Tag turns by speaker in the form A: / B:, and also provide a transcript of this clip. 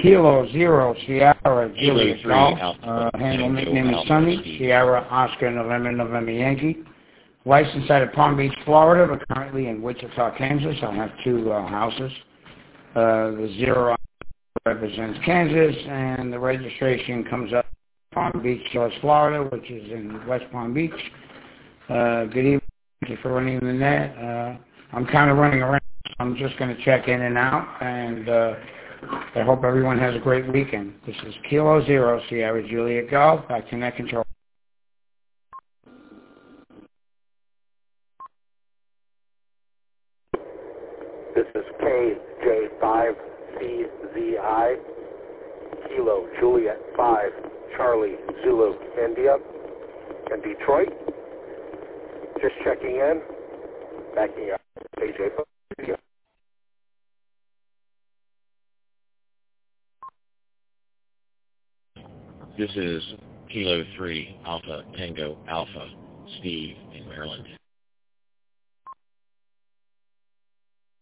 A: Kilo Zero Sierra
B: Kilo
A: Juliet
B: 3
A: Golf.
B: Alpha
A: Handle
B: Tango
A: nickname is
B: Alpha
A: Sunny.
B: Steve.
A: Sierra Oscar November Yankee. Licensed out of Palm Beach, Florida, but currently in Wichita, Kansas. I have two houses. The Zero represents Kansas, and the registration comes up Palm Beach, Florida, which is in West Palm Beach. Good evening. Thank you for running the net. I'm kind of running around. I'm just going to check in and out, and I hope everyone has a great weekend. This is Kilo Zero Sierra Juliet Golf. Back to net control.
C: This is KJ5CZI, Kilo Juliet 5, Charlie Zulu India, and Detroit. Just checking in, backing up KJ5.
B: This is Kilo 3 Alpha Tango Alpha Steve in Maryland.